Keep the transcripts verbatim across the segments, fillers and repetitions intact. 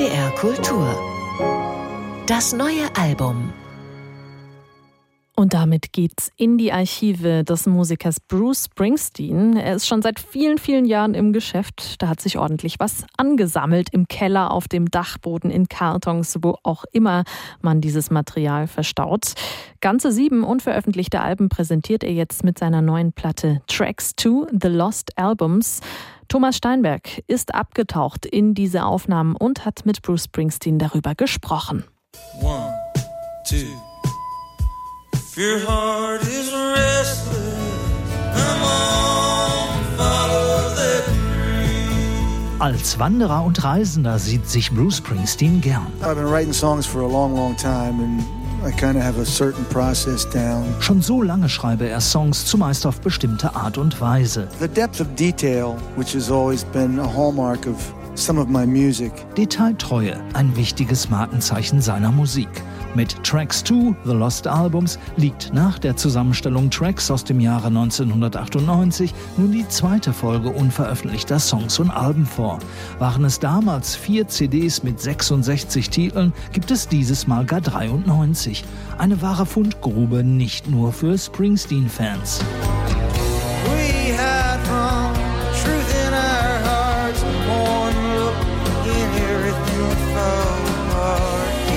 D R Kultur. Das neue Album. Und damit geht's in die Archive des Musikers Bruce Springsteen. Er ist schon seit vielen, vielen Jahren im Geschäft. Da hat sich ordentlich was angesammelt im Keller, auf dem Dachboden, in Kartons, wo auch immer man dieses Material verstaut. Ganze sieben unveröffentlichte Alben präsentiert er jetzt mit seiner neuen Platte Tracks to The Lost Albums. Thomas Steinberg ist abgetaucht in diese Aufnahmen und hat mit Bruce Springsteen darüber gesprochen. One, two. If your heart is restless, come on, follow that dream. Als Wanderer und Reisender sieht sich Bruce Springsteen gern. I've been writing songs for a long, long time and I kind of have a certain process down. Schon so lange schreibe er Songs, zumeist auf bestimmte Art und Weise. The depth of detail, which has always been a hallmark of some of my music. Detailtreue, ein wichtiges Markenzeichen seiner Musik. Mit Tracks to The Lost Albums liegt nach der Zusammenstellung Tracks aus dem Jahre neunzehnhundertachtundneunzig nun die zweite Folge unveröffentlichter Songs und Alben vor. Waren es damals vier C Ds mit sechsundsechzig Titeln, gibt es dieses Mal gar dreiundneunzig. Eine wahre Fundgrube, nicht nur für Springsteen-Fans. We had from truth in our hearts, one look in everything that fell apart.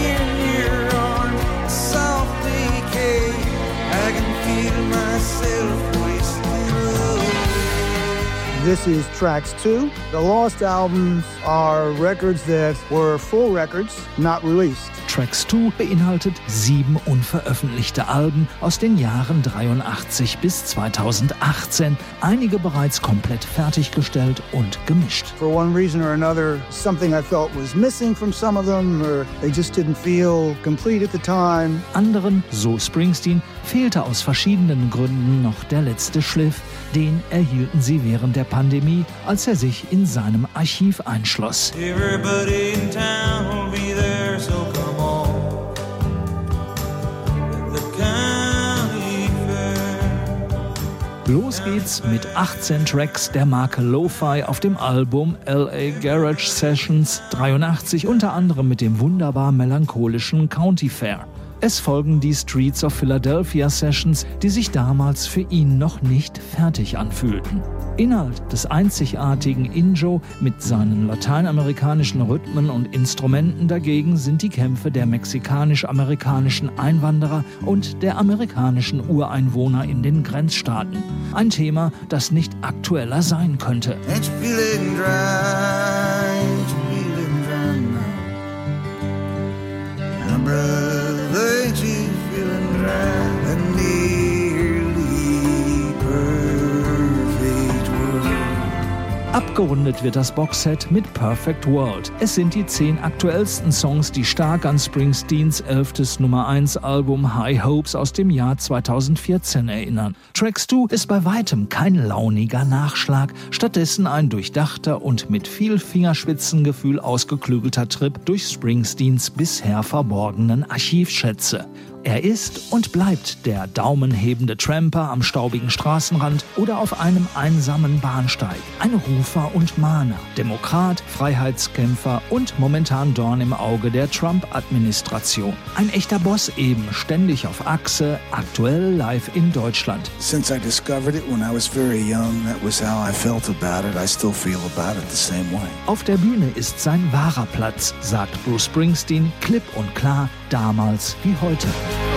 This is Tracks to. The Lost Albums are records that were full records, not released. Tracks to beinhaltet sieben unveröffentlichte Alben aus den Jahren dreiundachtzig bis zweitausendachtzehn. Einige bereits komplett fertiggestellt und gemischt. For one reason or another, something I felt was missing from some of them, or they just didn't feel complete at the time. Anderen, so Springsteen, fehlte aus verschiedenen Gründen noch der letzte Schliff. Den erhielten sie während der Pandemie, als er sich in seinem Archiv einschloss. Everybody in town will be there, so come on. The county fair. Los geht's mit achtzehn Tracks der Marke Lo-Fi auf dem Album L A Garage Sessions dreiundachtzig, unter anderem mit dem wunderbar melancholischen County Fair. Es folgen die Streets of Philadelphia Sessions, die sich damals für ihn noch nicht fertig anfühlten. Inhalt des einzigartigen Injo mit seinen lateinamerikanischen Rhythmen und Instrumenten dagegen sind die Kämpfe der mexikanisch-amerikanischen Einwanderer und der amerikanischen Ureinwohner in den Grenzstaaten. Ein Thema, das nicht aktueller sein könnte. Ain't you feeling dry? Ain't you feeling dry now? Now, brother, ain't you feeling dry? A nearly perfect world. Abgerundet wird das Boxset mit Perfect World. Es sind die zehn aktuellsten Songs, die stark an Springsteens elftes Nummer eins Album High Hopes aus dem Jahr zweitausendvierzehn erinnern. Tracks to ist bei weitem kein launiger Nachschlag, stattdessen ein durchdachter und mit viel Fingerspitzengefühl ausgeklügelter Trip durch Springsteens bisher verborgenen Archivschätze. Er ist und bleibt der daumenhebende Tramper am staubigen Straßenrand oder auf einem einsamen Bahnsteig. Ein Rufer und Mahner, Demokrat, Freiheitskämpfer und momentan Dorn im Auge der Trump-Administration. Ein echter Boss eben, ständig auf Achse, aktuell live in Deutschland. Since I discovered it when I was very young, that was how I felt about it. I still feel about it the same way. Auf der Bühne ist sein wahrer Platz, sagt Bruce Springsteen, klipp und klar, damals wie heute.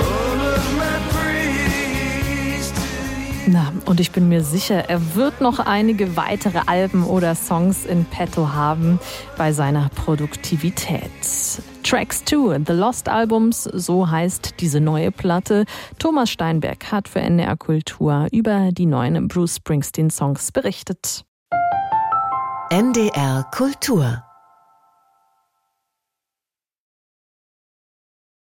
Na, und ich bin mir sicher, er wird noch einige weitere Alben oder Songs in petto haben bei seiner Produktivität. Tracks to The Lost Albums, so heißt diese neue Platte. Thomas Steinberg hat für N D R Kultur über die neuen Bruce Springsteen Songs berichtet. N D R Kultur